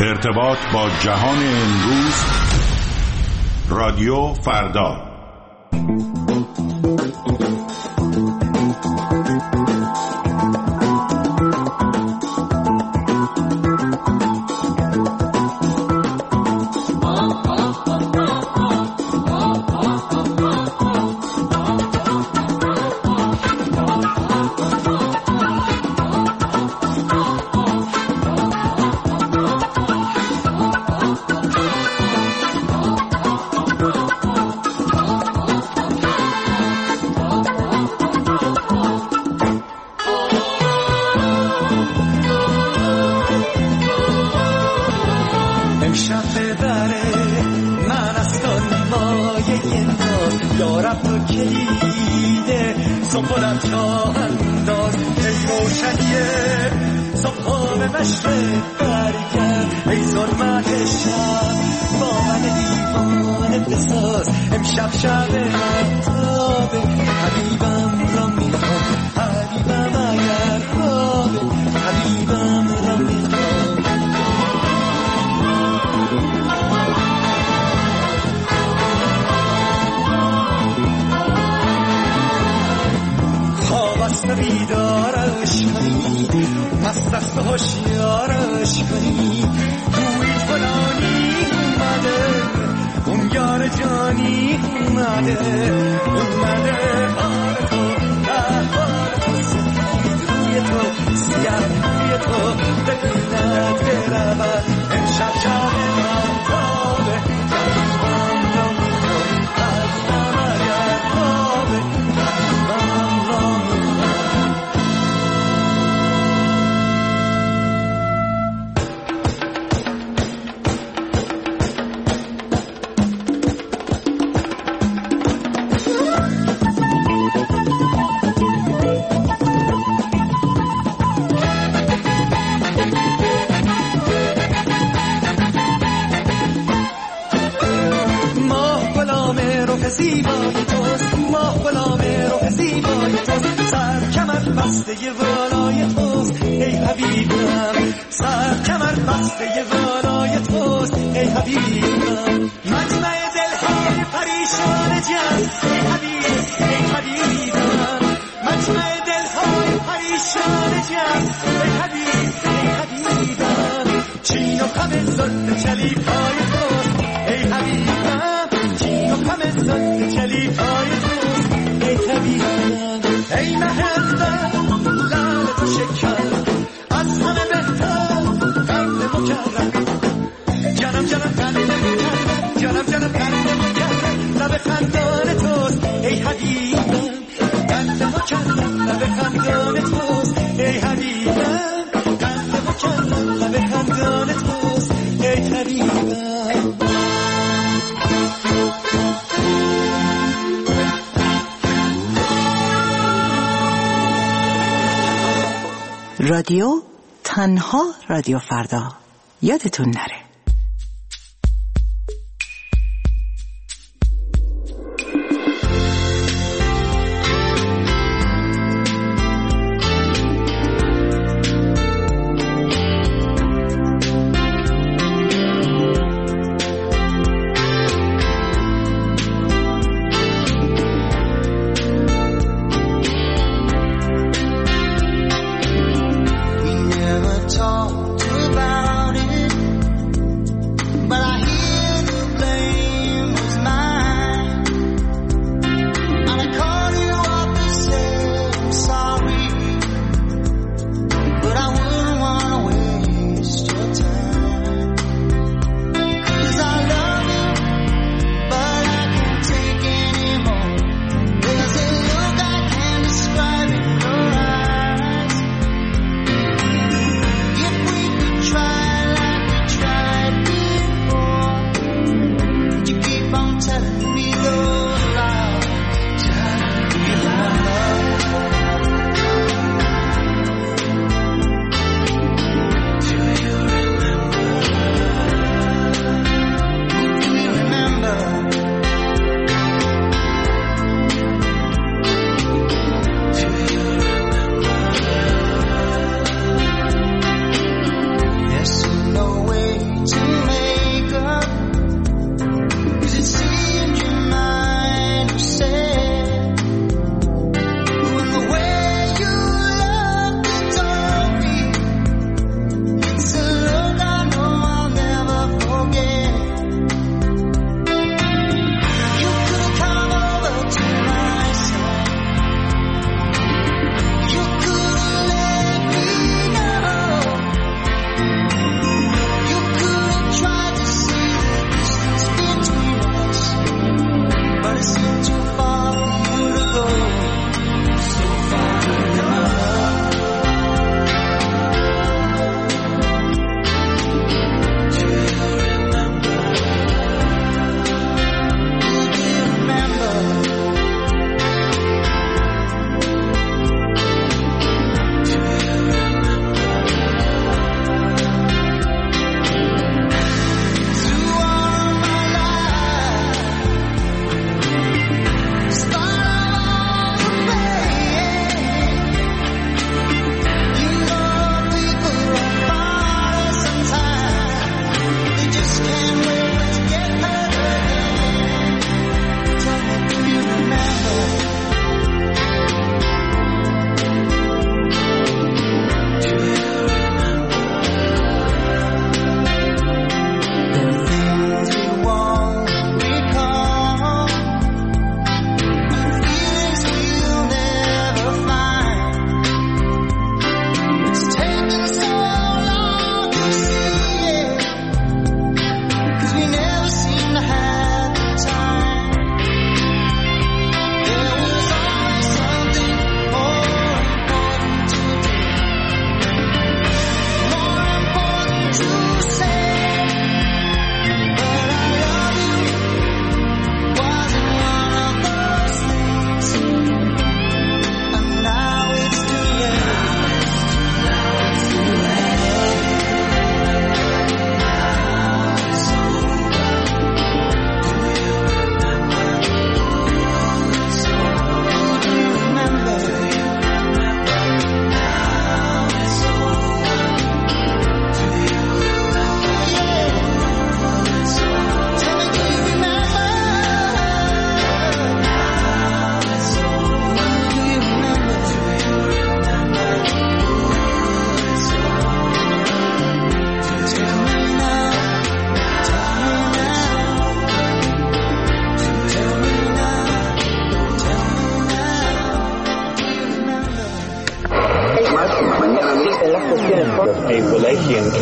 ارتباط با جهان امروز. رادیو فردا. بیدارش کنی پس دست هوشیارش کنی گویی فلانی اومده اون یار جانی اومده حال تو حال تو سفید روی تو سیاه روی تو ببیند برود امشب شب من تابه قریبم را میکنی قریبم اگر خوابه قریبم را میکنی. زیبای توست ما غلام روح زیبای توست سر کمر بسته والای توست ای حبیبم سر کمر بسته والای توست ای حبیبم مجمع دلهای پریشان جان ای حبیبم مجمع دلهای پریشان جان ای حبیبم چین و خم زلف چلیپای توست ای حبیبم همه زد چلیپای توست ای طبیبم ای مهربان لعل تو شکر از همه بهتر قلب مکرم جانم جانم قلب مکرم جانم جانم قلب مکرم لب خندان توست ای حبیبم قلب مکرم لب خندان توست ای حبیبم قلب مکرم لب خندان توست ای طبیبم. رادیو تنها رادیو فردا یادتون نره.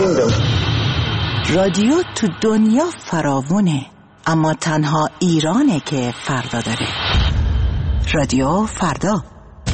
kingdom. رادیو تو دنیا فراوونه، اما تنها ایرانه که فردا داره. رادیو فردا.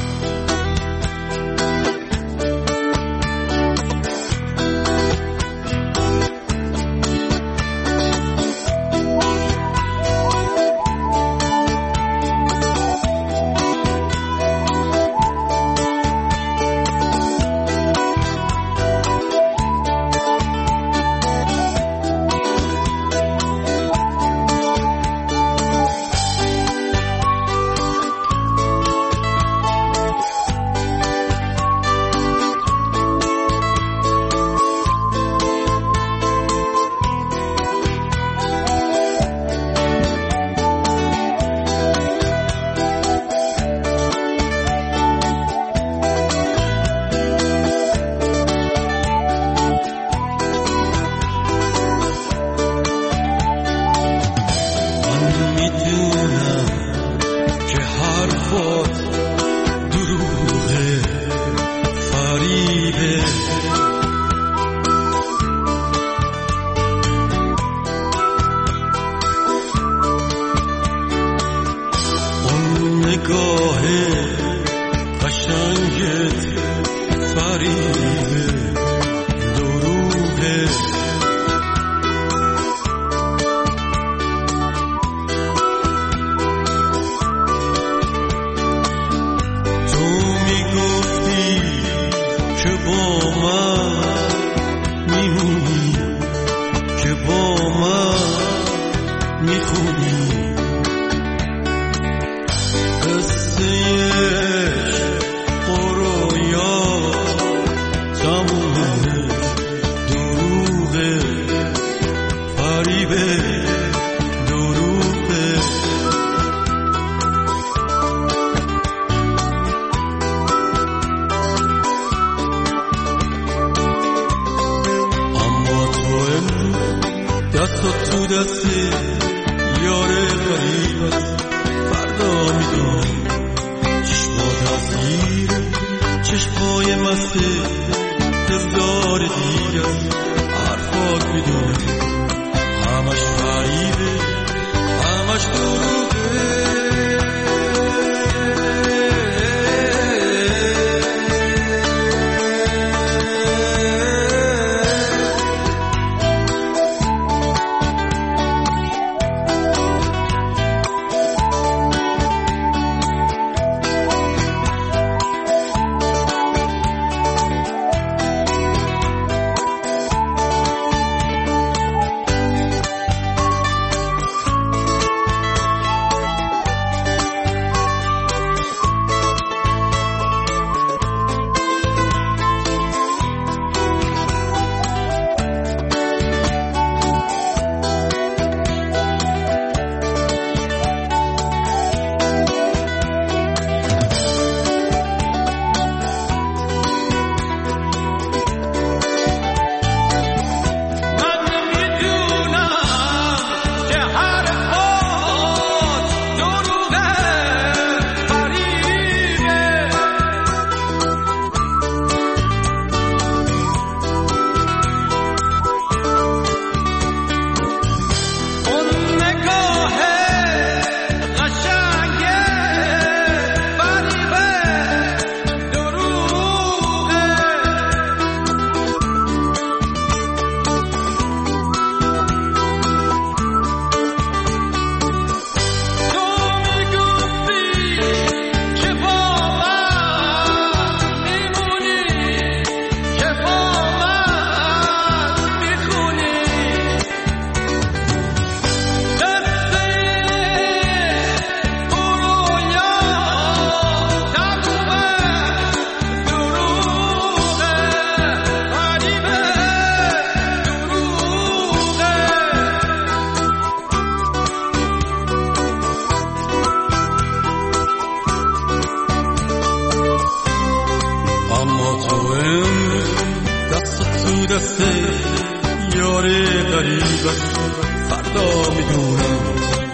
فردا میدونم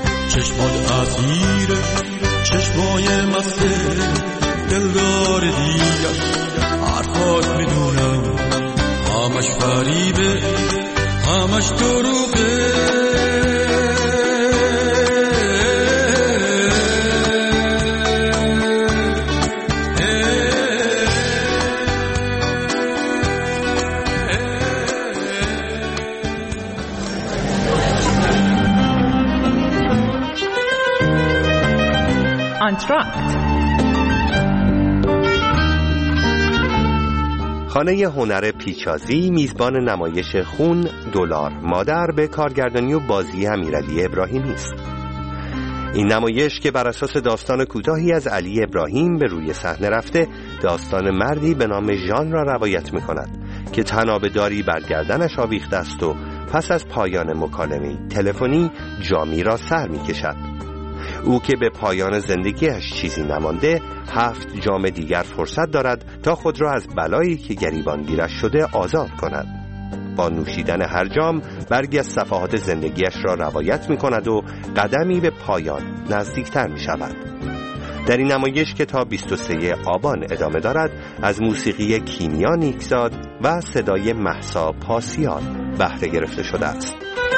چشمات اسیر چشمای مسته دلدار دیگر حرفات میدونم همش فریبه همش دروغه. خانه هنر پیچازی میزبان نمایش خون دلار مادر به کارگردانی و بازی امیرعلی ابراهیمی است. این نمایش که بر اساس داستان کوتاهی از علی ابراهیم به روی صحنه رفته، داستان مردی به نام ژان را روایت می‌کند که تنابه‌داری بر گردنش آویخته است و پس از پایان مکالمه تلفنی جامی را سر می‌کشد. او که به پایان زندگیش چیزی نمانده، 7 جام دیگر فرصت دارد تا خود را از بلایی که گریبانگیرش شده آزاد کند. با نوشیدن هر جام برگی از صفحات زندگیش را روایت می کند و قدمی به پایان نزدیکتر می شود. در این نمایش که تا 23 آبان ادامه دارد، از موسیقی کیمیا نیکزاد و صدای مهسا پاسیان بهره گرفته شده است.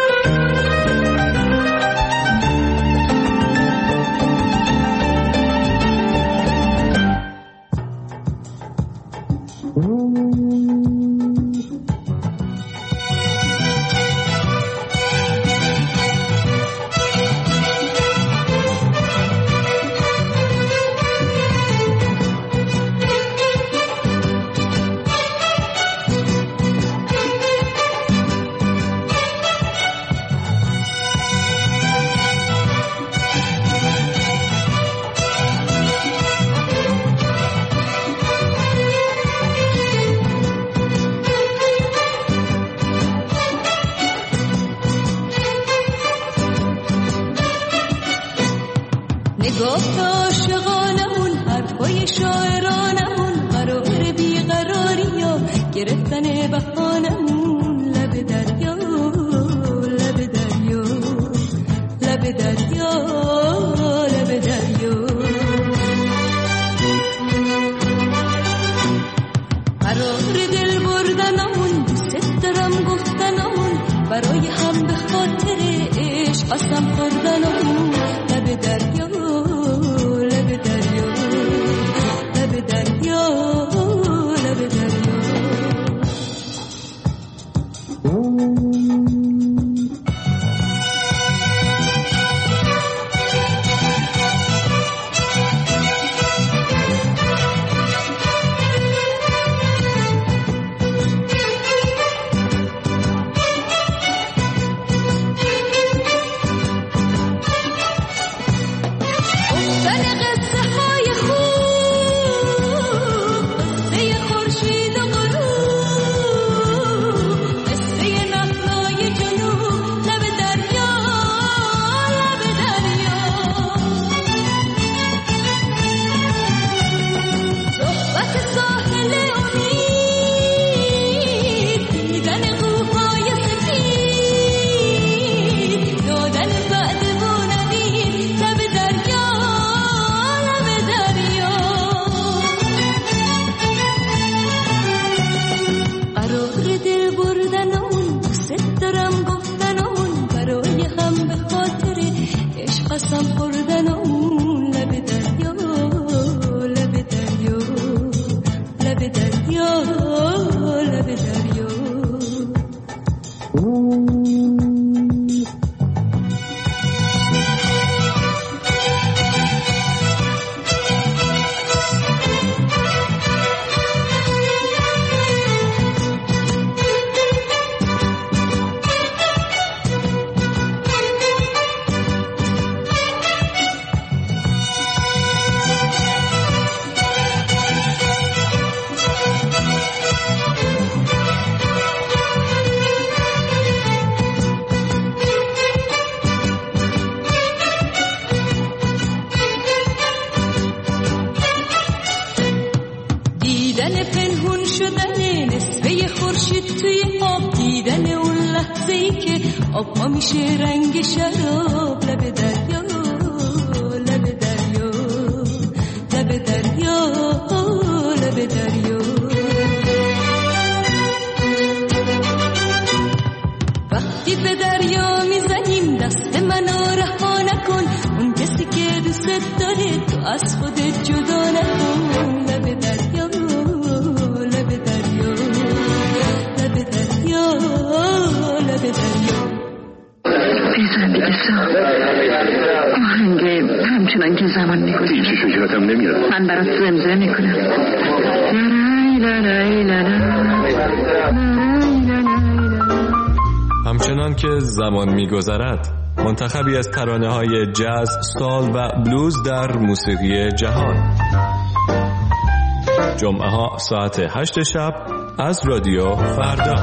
گفت عاشقانمون حرفای شاعرانمون قرار بیقراری ها گرفتن بهانمون لب دریا لب دریا لب دریا لب دریا قرار دل بردنمون دوست دارم گفتنمون برای هم به خاطر عشق قسم خوردنمون لب دریا لب دریا لب دریا لب دریا آب ها میشه رنگ شراب لب دریا لب دریا لب دریا لب دریا وقتی به دریا میزنیم دست منو رها نکن، اون کسی که دوست داره تو از خودت جدا نکن. لب دریا لب دریا لب دریا لب دریا. بیزن دیگه سا آهنگه همچنان که زمان میگذاره هیچی شکراتم نمیاد. من برات زمزمه میکنم. همچنان که زمان میگذرد، منتخبی از ترانه‌های جاز، سال و بلوز در موسیقی جهان. جمعه ها ساعت 8 شب از رادیو فردا.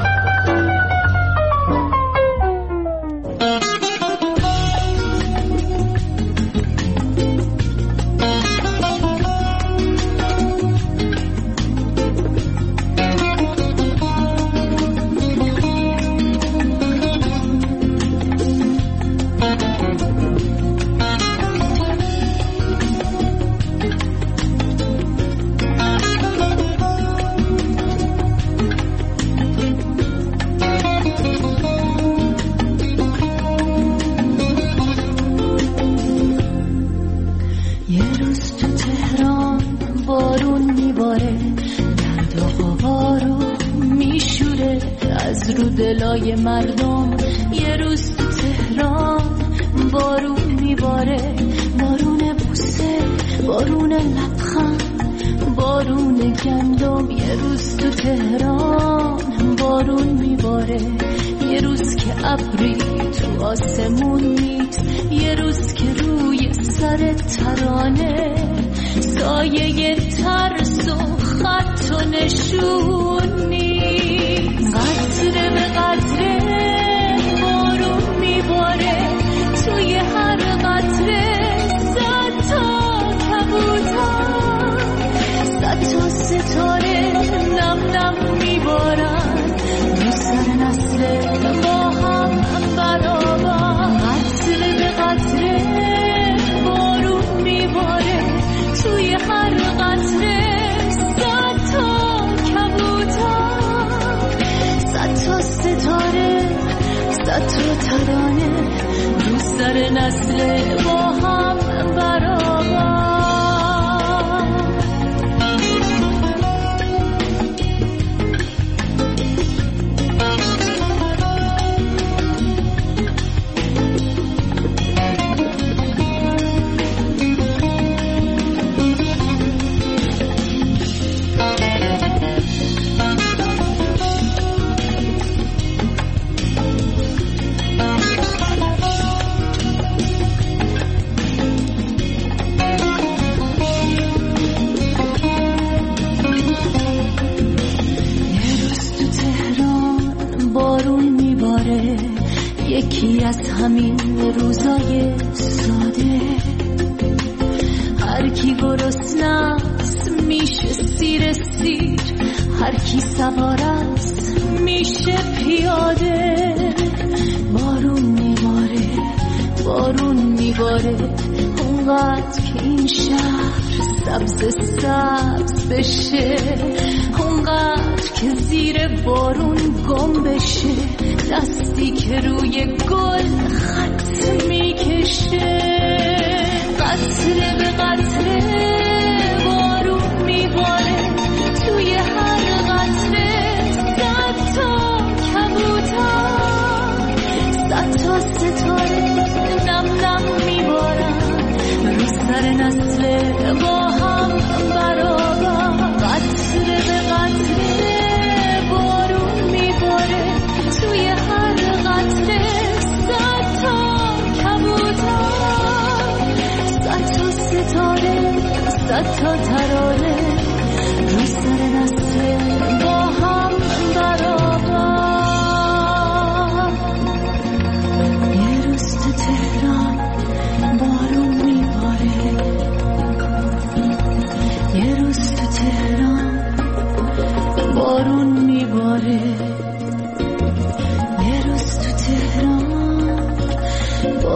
دلای مردم یه روز تو تهران بارون میباره، بارون بوسه، بارون لبخند، بارون گندم. یه روز تو تهران بارون میباره، یه روز که ابری تو آسمون نیست، یه روز که روی سر ترانه سایه ترس و خط و نشون نیست. قطره به قطره بارون میباره، توی هر قطره 100 تا کبوتر، 100 تا ستاره نم نم میبارن رو سر نسل ما هم برابر. قطره به قطره بارون میباره، توی هر قطره 100 تا کبوتر، 100 تا ستاره، 100 تا ترانه رو سر نسل ما هم برابر. یکی از همین روزای ساده، هر کی گرسنه‌ست میشه سیر سیر، هر کی سوار است میشه پیاده. بارون میباره، بارون میباره، اونقدر که این شهر سبز سبز بشه، اونقدر که زیر بارون گم بشه، دستی که روی گل خط میکشه. قطره به قطره بارون میباره، توی هر قطره 100 تا کبوتر، 100 تا ستاره نم نم میبارن رو سر نسل با هم برابر. قطره به قطره بارون میباره، توی هر قطره 100 تا کبوتر، 100 تا ستاره، 100 تا ترانه رو سر نسل با هم برابر. یه روز تو تهران بارون میباره، یه روز تو تهران بارون میباره، یه روز تو تهران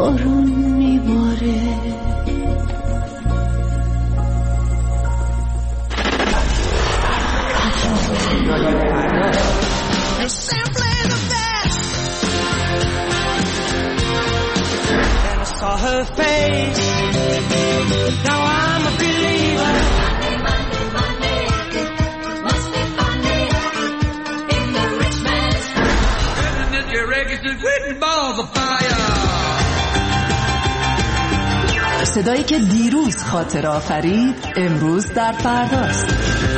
بارون میباره. her face. Now I'm a believer. Money, must be funny in the rich man's head. And your registered written balls of fire. صدایی که دیروز خاطر آفرید امروز در فرداست.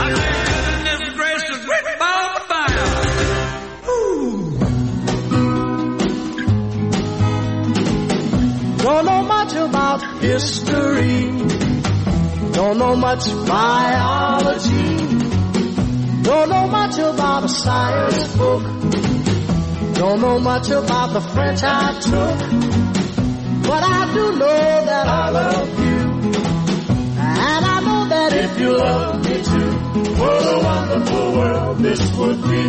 Don't know much about history, don't know much biology, don't know much about a science book, don't know much about the French I took, but I do know that I love you, and I know that if you love me too, what a wonderful world this would be.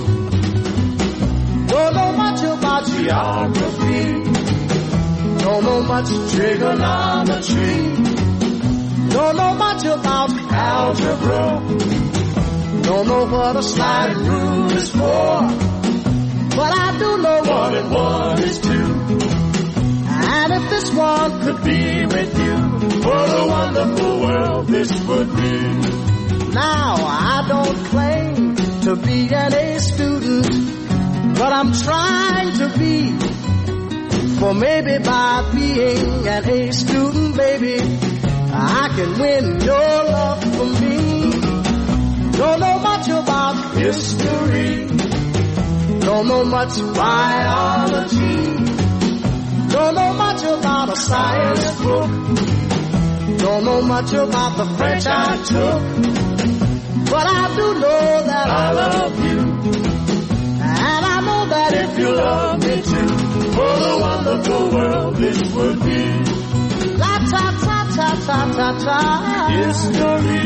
Don't know much about geography, don't know much trigonometry, don't know much about algebra, don't know what a sliding rule is for, but I do know 1 and 1 is 2. And if this one could be with you, what a wonderful world this would be. Now I don't claim to be an A student, but I'm trying to be. For maybe by being an A student, baby, I can win your love for me. Don't know much about history, don't know much biology, don't know much about a science book, don't know much about the French I took, but I do know that I love you, and I know that if you love me too, what a wonderful world this would be. La ta ta ta ta ta ta. History.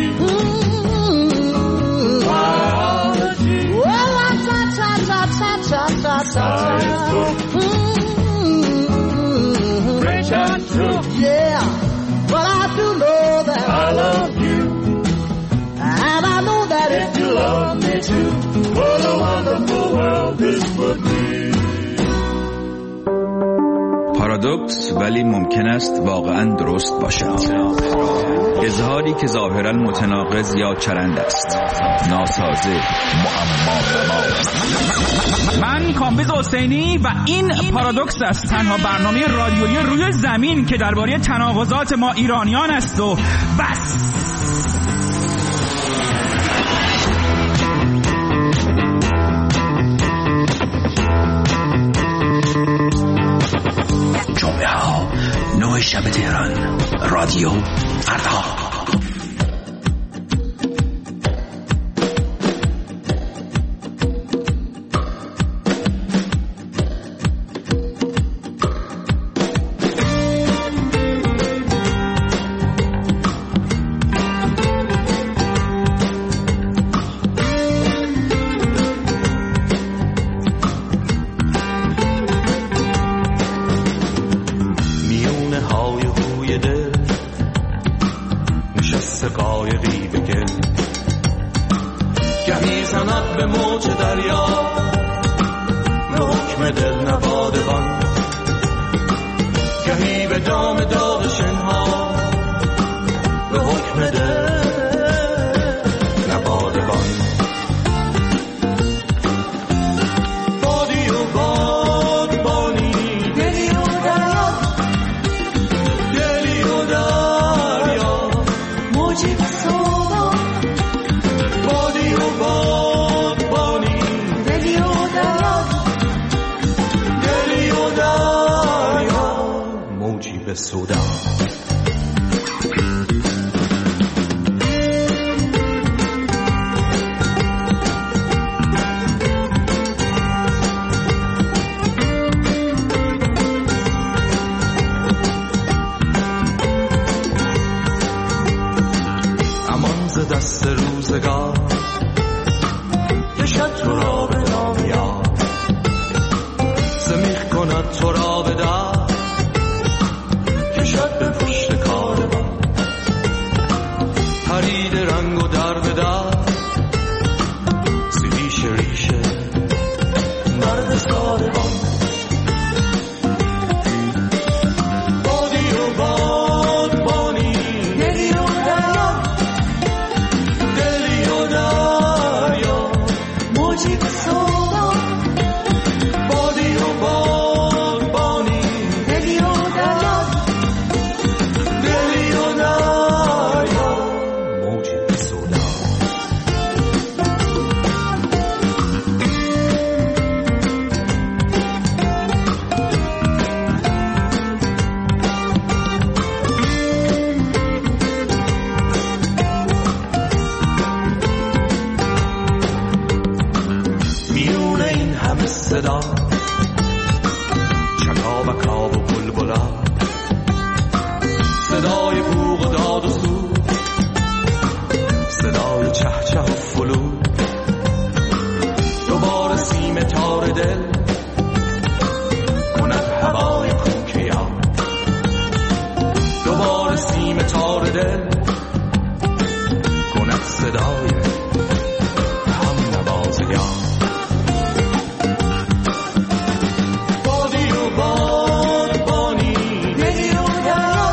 Biology. Well, la ta ta ta ta ta ta ta. French I took. Yeah, but I do know that I love you, and I know that if you love me too, what a wonderful world this would be. پارادوکس ولی ممکن است واقعا درست باشد. اظهاری که ظاهرا متناقض یا چرند است، ناسازه، معما. من کامبیز حسینی و این پارادوکس است، تنها برنامه رادیویی روی زمین که درباره تناقضات ما ایرانیان است و بس. جمعه ها 9 شب تهران، رادیو فردا. Body چابکا و بلبلا، صدای بوق و داد و سود، صدای چهچه و فلود، دوباره سیم تار دل کند هوای کوکه یار، دوباره سیم تار دل کند صدای هم نواز یار. بادی و بادبانی، دلی و دریا،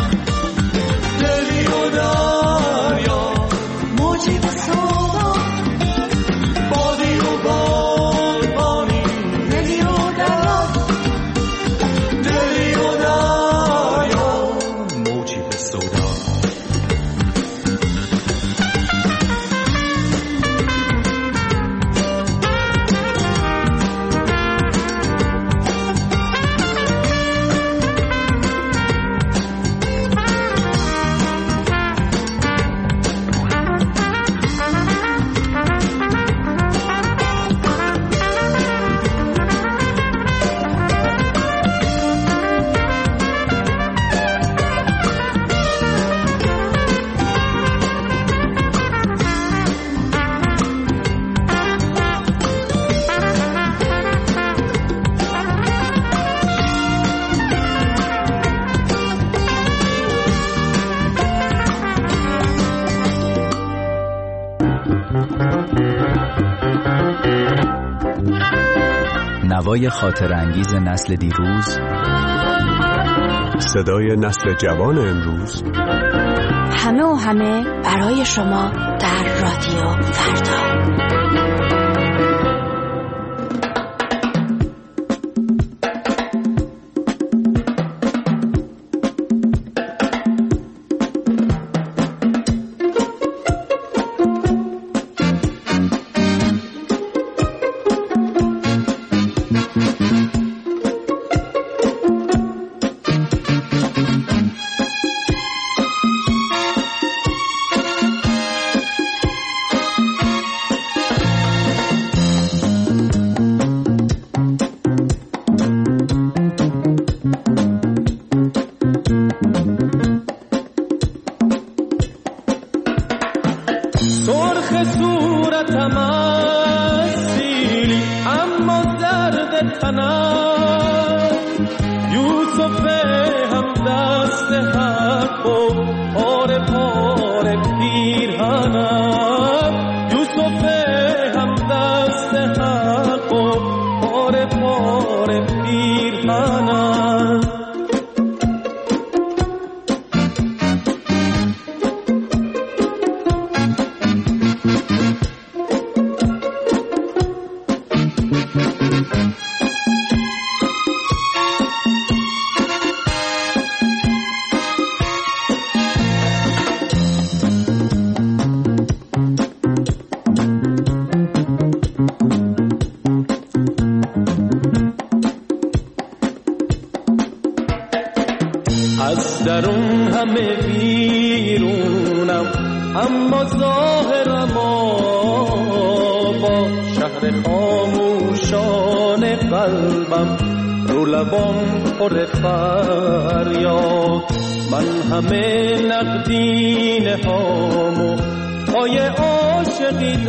دلی و دریا، موجی به سودا. بادی و بادبانی، دلی و دریا، دلی و دریا، موجی به سودا. نوای خاطر انگیز نسل دیروز، صدای نسل جوان امروز، همه و همه برای شما در رادیو فردا. از درون همه بیرونم، اما ظاهرم با شهر خاموشان قلبم، رو لبام پر فریاد. من همه نقدینه هامو پای عاشقی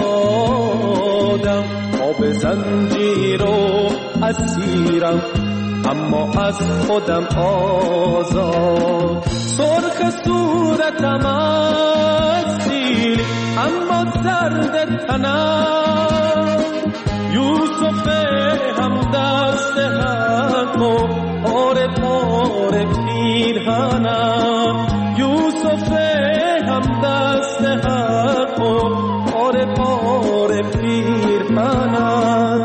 دادم، آب زنجیر و اسیرم اما از خودم آزاد. سرخ صورتم از سیل اما زرد تنم، یوسف هم دست حق و پاره پاره پیرهنم، یوسف هم دست حق و پاره پاره پیرهنم.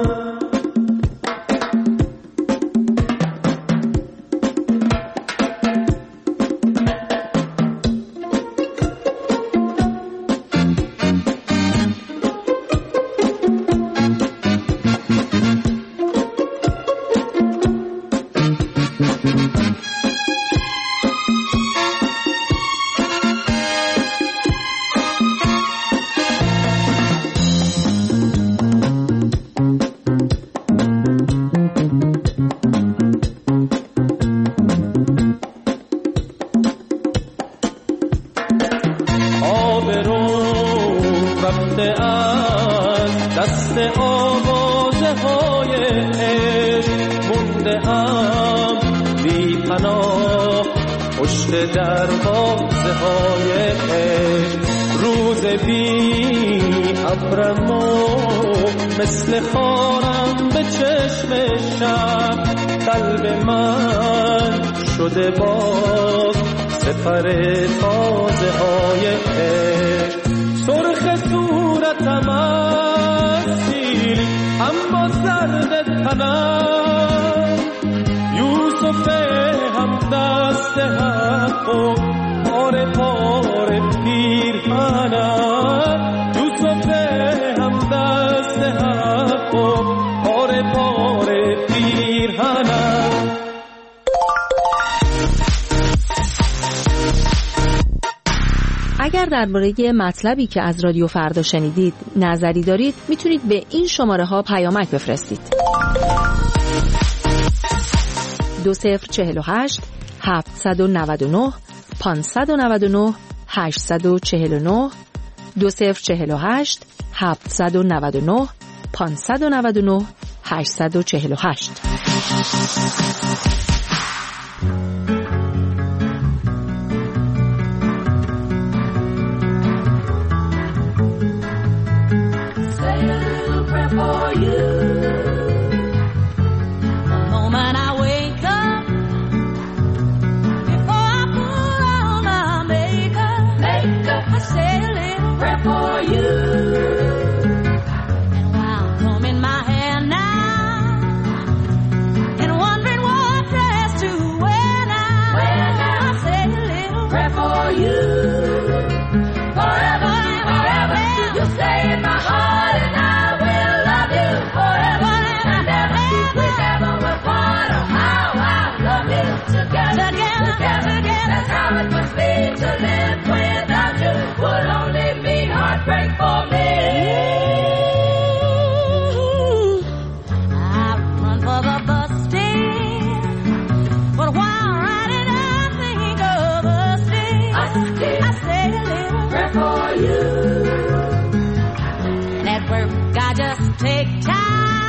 پناه پشت دروازه های عشق. روز بی ابرم و مثل خارم به چشم شب، قلب من شده باز سپر تازه های عشق. سرخ صورتم از سیل اما زرد تنم، یوسف هم دست حق و پاره پاره پیرهنم، یوسف هم دست حق و پاره پاره پیرهنم. اگر درباره مطلبی که از رادیو فردا شنیدید نظری دارید، میتونید به این شماره ها پیامک بفرستید: 2048 799 599 849 2048 799 599 848. For you, the moment I wake up, before I put on my makeup, I say a little prayer for you. And while combing my hair now, and wondering what dress to wear now, I say a little prayer for you. Forever and forever, you stay in my heart, and I forever and ever, we never will part. Oh, how I love you together, together. That's how it must be to live without you. Would only mean heartbreak for me. I run for the bus stand, but while riding I think of us still. I say a little prayer for you. And at work I just take time.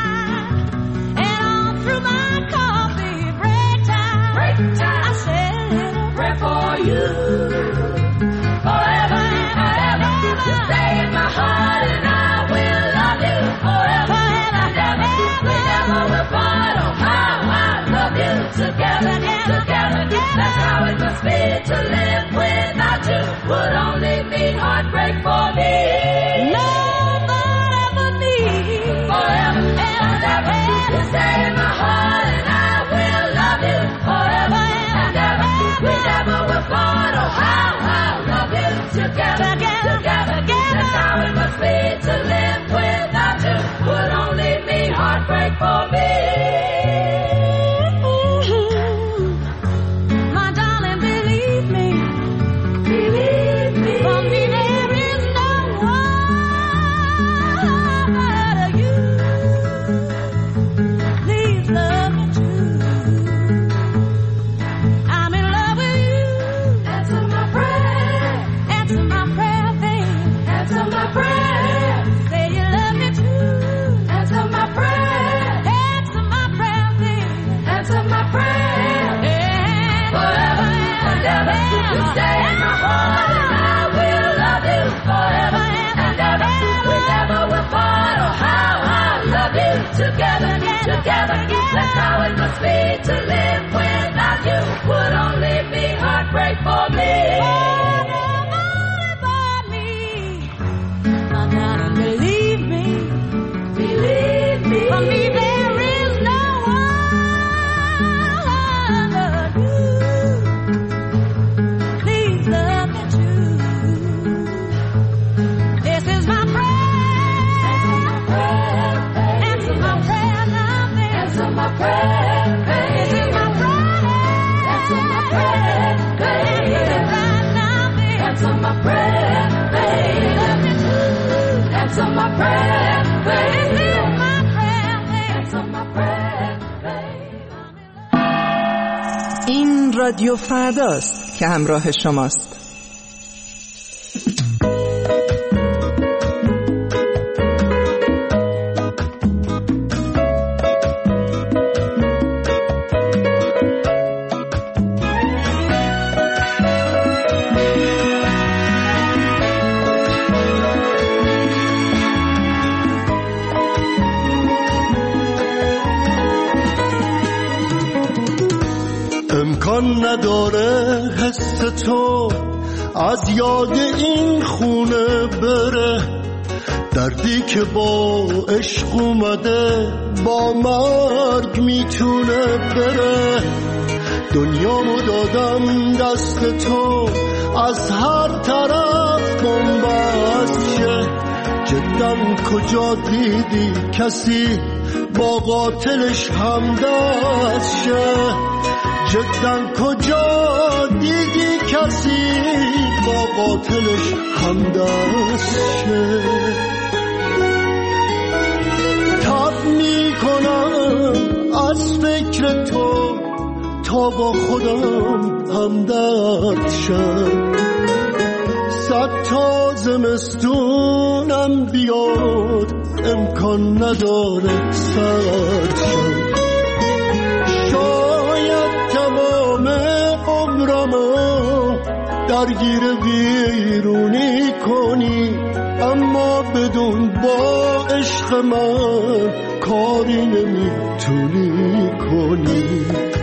I say a little prayer for you. Forever and forever, you stay in my heart, and I will love you forever and ever. We never will part. Oh, how I love you together, together. That's how it must be to live without you. Would only mean heartbreak for me. Nobody but me. Forever and ever, you stay in my heart, and I will love you forever and ever. We never will part. Oh, how I love you together, together. That's how it must be to live without you. Would only mean heartbreak for me. My darling, believe me, believe me. For me there is no one but you. Please love me true. I'm in love with you. Answer my prayer. Answer my prayer, babe. Answer my prayer. Say you love me too. Answer my prayer. Answer my prayer, babe. Answer my prayer. Yeah. Forever and ever, you stay in my heart, and I will love you forever and ever. We never will part. Oh, how I love you together, together. That's how it must be to live without you. Would only be heartbreak for me. Nobody but me. My darling, believe me, believe me. For me there is no one but you. Please love me true. This is my prayer. Answer my prayer now, baby. Answer my prayer. This is my prayer. Answer my prayer. Answer it right now, baby. Answer my prayer, baby. Love me too. Answer my prayer, baby. This is my prayer, baby. Answer my prayer, baby. این رادیو فرداست که همراه شماست. امکان نداره حس تو از یاد این خونه بره، دردی که با عشق اومده با مرگ میتونه بره. دنیامو دادم دست تو از هر طرف بنبست شه، جداً کجا دیدی کسی با قاتلش همدست شه؟ جداً کجا دیدی کسی با قاتلش همدست شه؟ تب میکنم از فکر تو تا با خودم همدرد شم، صد تا زمستونم بیاد امکان نداره سرد شم. شاید تمام عمرمو درگیر ویرونی کنی، اما بدون با عشق من کاری نمیتونی کنی.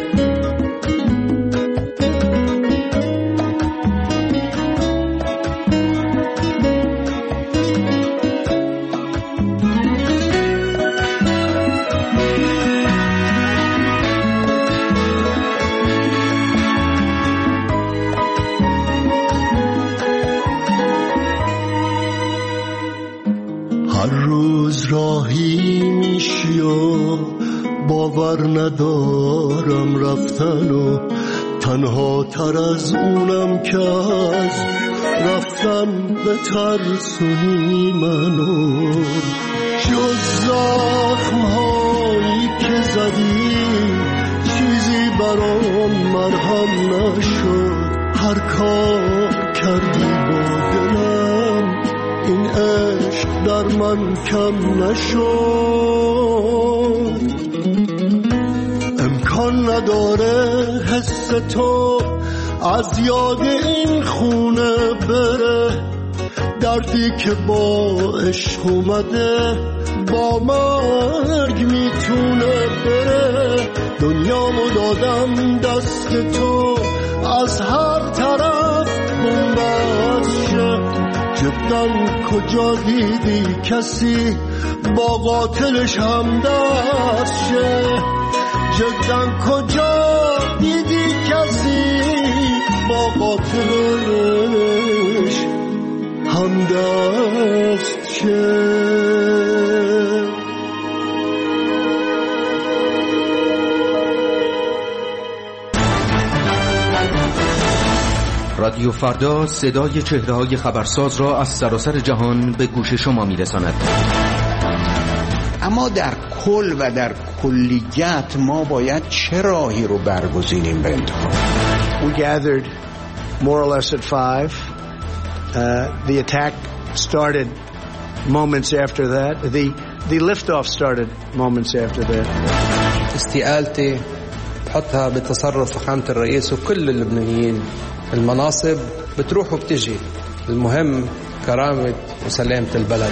راهی میشی و باور ندارم رفتن و تنها تر از اونم که از رفتن به ترسونی منو. جز زخم هایی که زدی چیزی برام مرهم نشد، هر کار کردی با دلم این عشق در من کم نشد. امکان نداره حس تو از یاد این خونه بره، دردی که با عشق اومده با مرگ میتونه بره. دنیامو دادم دست تو از هر طرف بنبست شه، جداً کجا دیدی کسی با قاتلش همدست شه؟ جداً کجا دیدی کسی با قاتلش همدست شه؟ رادیو فردا صدای چهره‌های خبرساز را از سراسر جهان به گوش شما می‌رساند. اما در کل و در کلیت ما باید چه راهی رو برگزینیم به انتخاب؟ We gathered more or less at 5. The attack started moments after that. The liftoff started moments after that. استقالتي بحطها بتصرف فخامة الرئيس وكل اللبنانيين. المناصب بتروح وبتجي، المهم كرامة وسلامة البلد.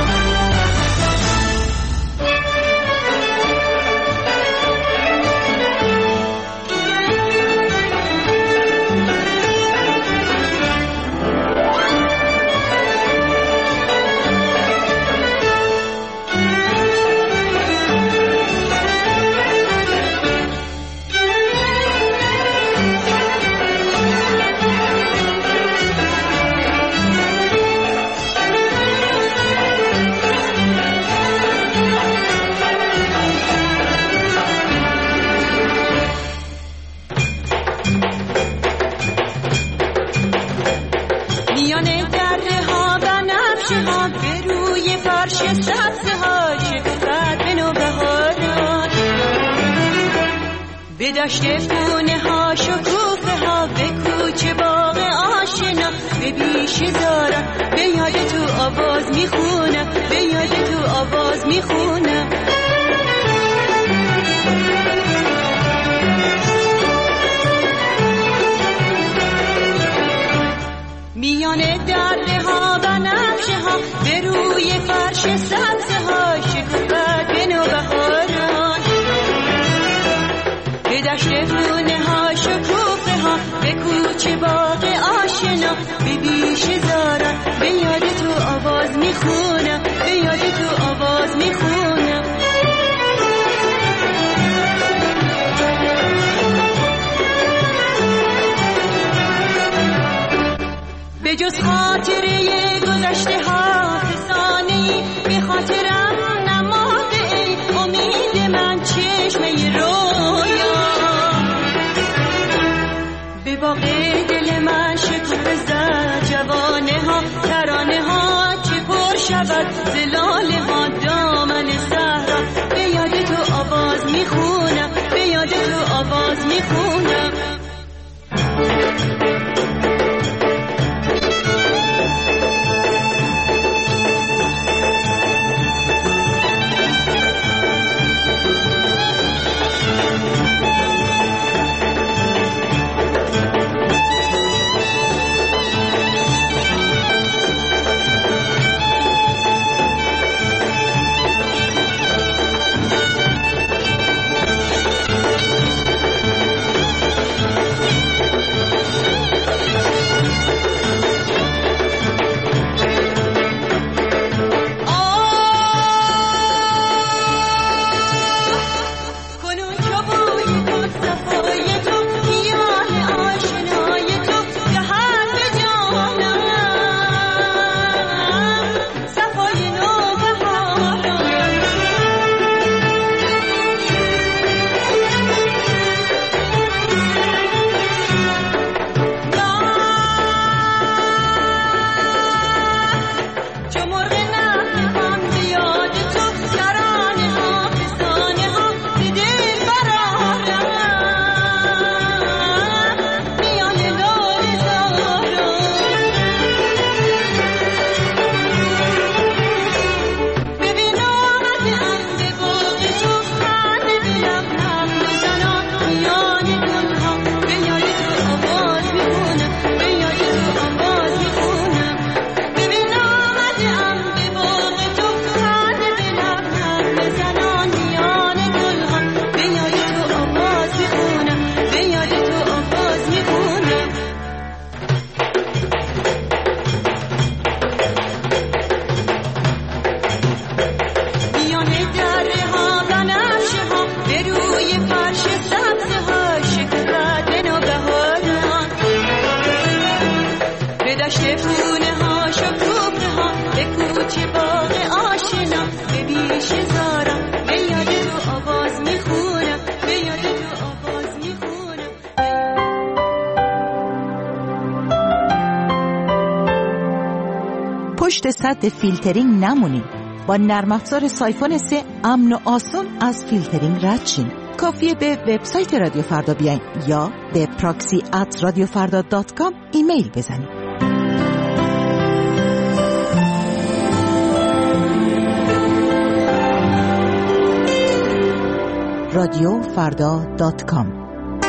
به دشت فونه ها شکوفه ها، به کوچه باغ آشنا، به بیشه دارم به یاد تو آواز میخونم، به یاد تو آواز میخونم. میانه دره ها و نقشه ها، به روی فرش سبزه ها شکوفت به نوبهاران، به دشت فونه ها شکوفه جز خاطره گذشته ها فسانه‌ای به خاطرم نماده ای امید من چشمه رویا به باغ دل من شکوفه زد جوانه ها ترانه ها چه پر شود زلاله ها دامن صحرا به یاد تو آواز میخونم به یاد تو آواز میخونم پشت سد فیلترینگ نمونین. با نرم افزار سایفون 3 امن و آسون از فیلترینگ رد شین. کافیه به وبسایت رادیو فردا بیاین یا به proxy@radiofarda.com ایمیل بزنین. radiofarda.com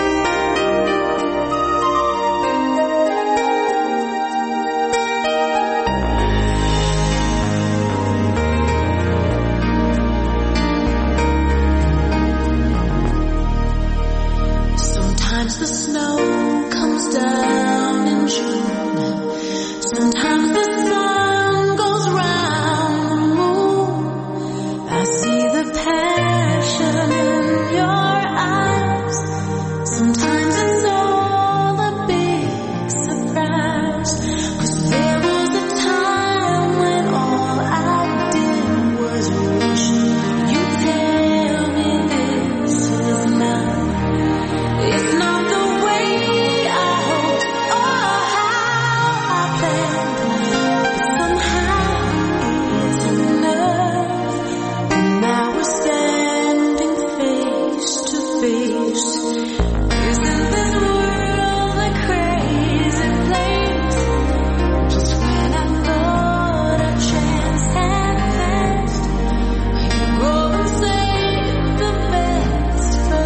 The snow comes down in June. Sometimes the sun goes round the moon. I see the passion in your eyes. Sometimes it's all a big surprise. 'Cause there was a time when all I did was wish you'd tell me this was mine. It's not the way I hoped or how I planned, but somehow it's enough. And now we're standing face to face. Isn't this world a crazy place? Just when I thought a chance had passed, you go and save the best for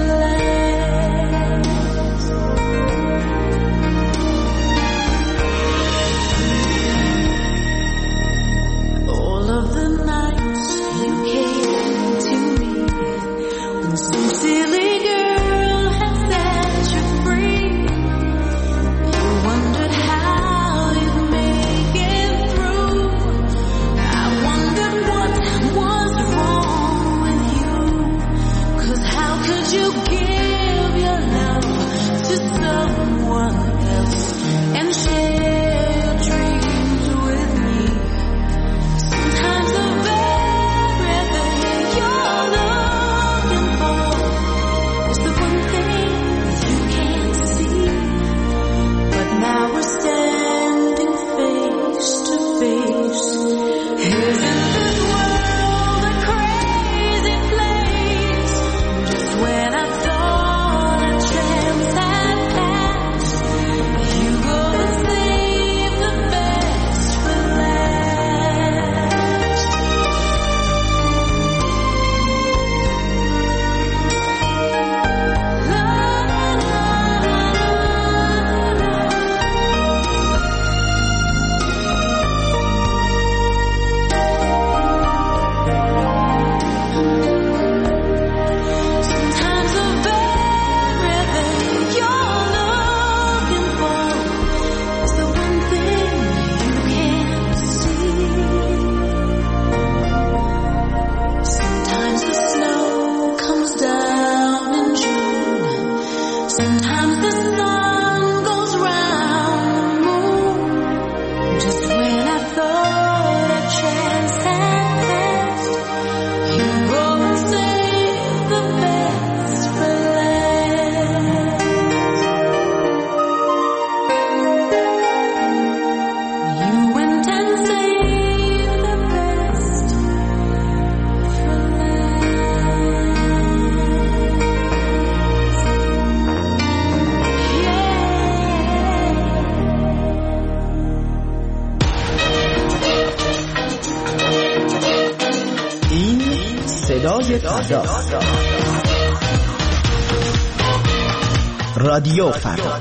last. All of the nights you came to me when some silly girl had set you free. You wondered how you'd make it through. I wondered what was wrong with you. 'Cause how could you give your love to someone else and share your dreams? Sometimes the sun goes round the moon. Just when I thought a chance had passed, you go and save the best for last. You went and saved the best for این صدای فرداست. رادیو فردا.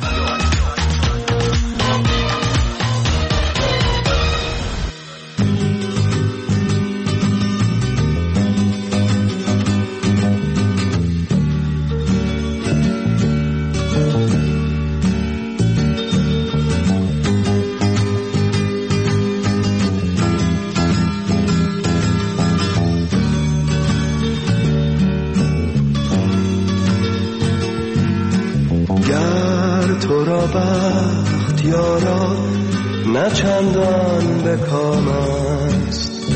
تو را بخت یارا نه چندان به کام است،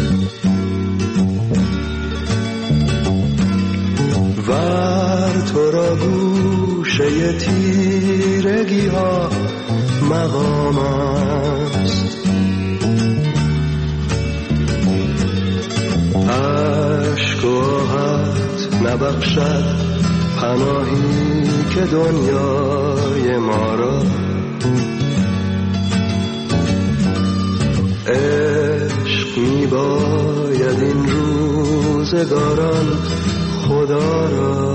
ور تو را گوشه تیرگی ها مقام است. عشق و آهت نبخشد پناهی که دنیای ما را، عشق می باید این روزگاران خدا را.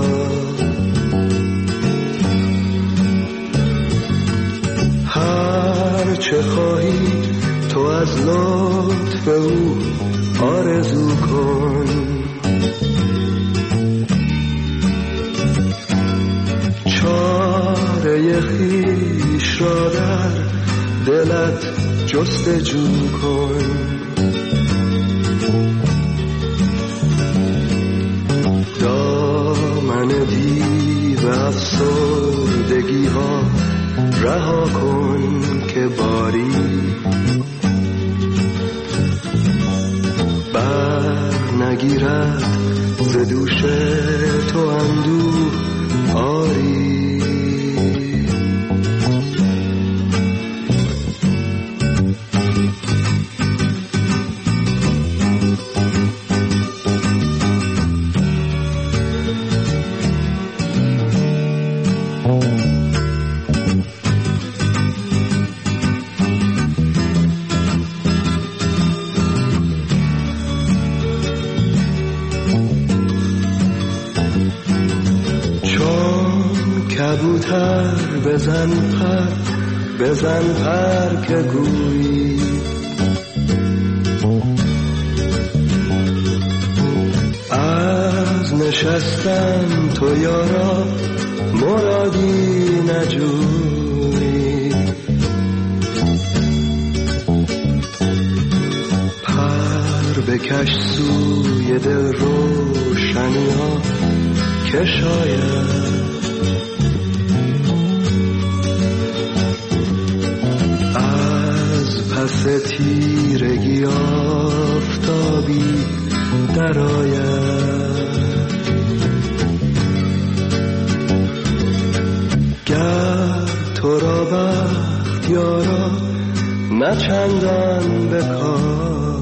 هر چه خواهی تو از لطف او آرزو کن، چاره خویش را در دلت جستجو کن. دامن دیو افسردگی ها رها کن که باری بر نگیرد ز دوش تو اندوه آری. کبوتر بزن پر که گویی، از نشستن تو یارا مرادی نجویی. پر بکش سوی دل روشنی ها که شاید پس تیرگی آفتابی درآید. گر تو را بخت یارا نه چندان به کار،